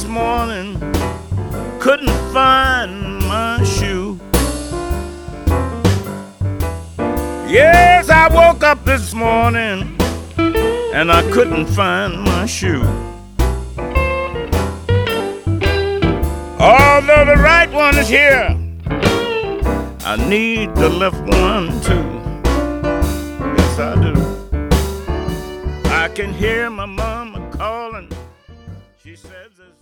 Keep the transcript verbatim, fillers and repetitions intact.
this morning, couldn't find my shoe. Yes, I woke up this morning and I couldn't find my shoe. Although the right one is here, I need the left one too. Yes, I do. I can hear my mama calling. She says there's